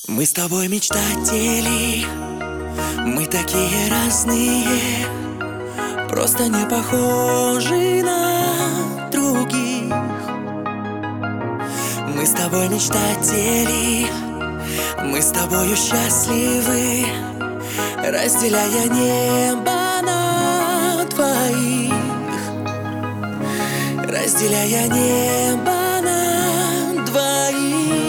Мы с тобой мечтатели, мы такие разные, просто не похожи на других. Мы с тобой мечтатели, мы с тобою счастливы, разделяя небо на двоих, разделяя небо на двоих.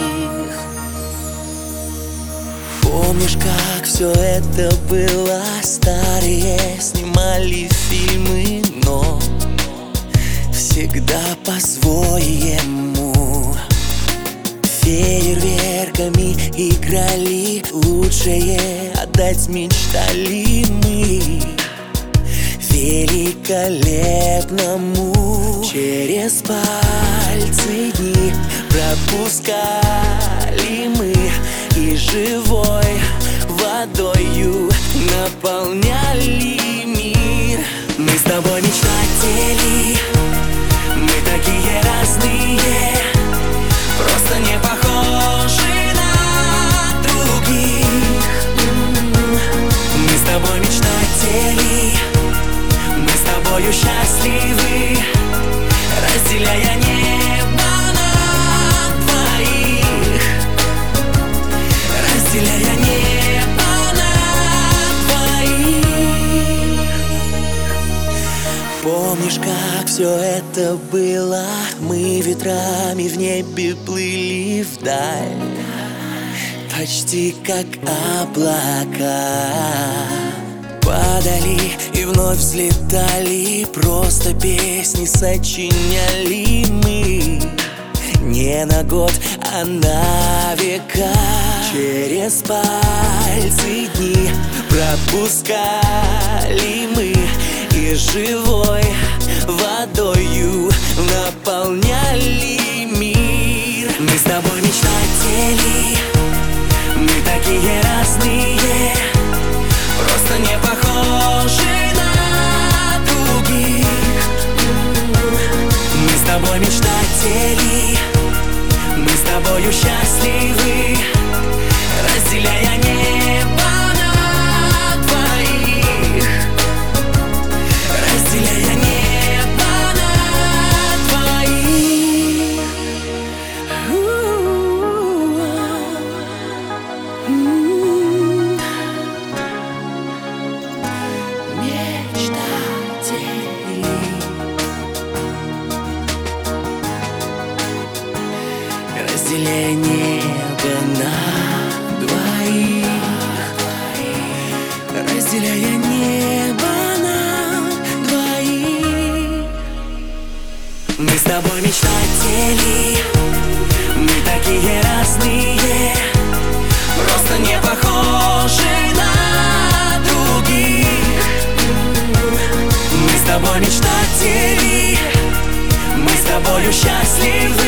Помнишь, как все это было? Старые снимали фильмы, но всегда по-своему. Фейерверками играли, лучшее отдать мечтали мы великолепному. Через пальцы дни пропускали мы и живой водою наполняли мир. Мы с тобой мечтатели, мы такие разные, просто не похожи на других. Мы с тобой мечтатели, мы с тобою счастливы, разделяя небо на двоих, разделяя небо на двоих. Помнишь, как все это было? Мы ветрами в небе плыли вдаль, почти как облака. Падали и вновь взлетали, просто песни сочиняли мы не на год, а на века. Через пальцы дни пропускали мы и живой водою наполняли мир. Мы с тобой мечтатели, мы такие разные, просто не похожи на других. Мы с тобой мечтатели, мы с тобою счастливы, разделяя небо на двоих, разделяя небо на двоих. Мечтатели, разделяя небо на двоих, разделяя небо на двоих. Мы с тобой мечтатели, мы такие разные, просто не похожи на других. Мы с тобой мечтатели, мы с тобою счастливы,